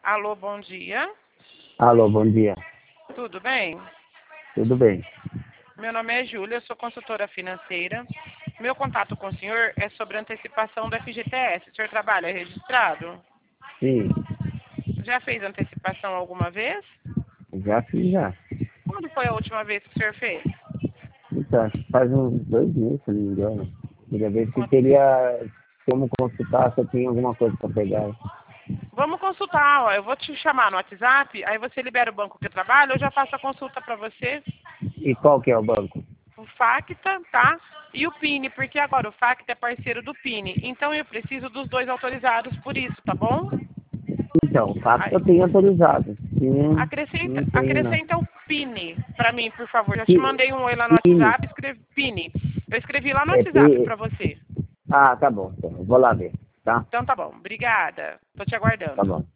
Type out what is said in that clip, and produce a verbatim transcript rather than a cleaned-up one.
Alô, bom dia. Alô, bom dia. Tudo bem? Tudo bem? Meu nome é Júlia, eu sou consultora financeira. Meu contato com o senhor é sobre a antecipação do F G T S. O senhor trabalha registrado? Sim, Já fez antecipação alguma vez? já fiz já. Quando foi a última vez que o senhor fez? Então, acho que faz uns dois meses, se não me engano. Queria ver se Quanto- teria como consultar se eu tinha alguma coisa para pegar. Vamos consultar, ó. Eu vou te chamar no WhatsApp, aí você libera o banco que eu trabalho, eu já faço a consulta para você. E qual que é o banco? O Facta, tá? E o Pini, porque agora o Facta é parceiro do Pini. Então eu preciso dos dois autorizados por isso, tá bom? Então, o fato que Aí, eu tenho autorizado. Sim, acrescenta, não tenho não. acrescenta o Pini pra mim, por favor. Já te Pi- mandei um oi lá no Pini, WhatsApp, escrevi Pini. Eu escrevi lá no é WhatsApp P... pra você. Ah, tá bom, então, eu vou lá ver, tá? Então tá bom. Obrigada. Tô te Tá aguardando. bom.